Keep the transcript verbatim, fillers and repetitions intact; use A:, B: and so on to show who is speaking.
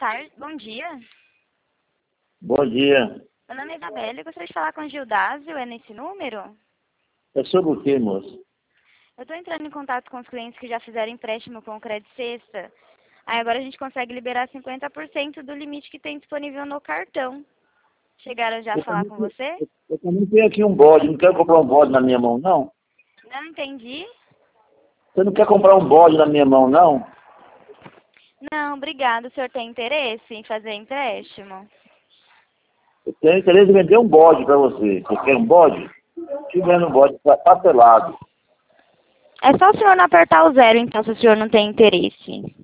A: tarde, bom dia.
B: Bom dia.
A: Meu nome é Isabela, eu gostaria de falar com o Gildásio, é nesse número?
B: É sobre o quê, moço?
A: Eu estou entrando em contato com os clientes que já fizeram empréstimo com o Credit Sexta. Aí agora a gente consegue liberar cinquenta por cento do limite que tem disponível no cartão. Chegaram já a
B: Eu
A: falar
B: também,
A: com você?
B: eu, eu também tenho aqui um bode. Não quero comprar um bode na minha mão, não?
A: Não entendi.
B: Você não quer comprar um bode na minha mão, não?
A: Não, obrigado. O senhor tem interesse em fazer empréstimo?
B: Eu tenho interesse em vender um bode para você. Você quer um bode? Estou vendo um bode papelado.
A: É só o senhor não apertar o zero, então, se o senhor não tem interesse.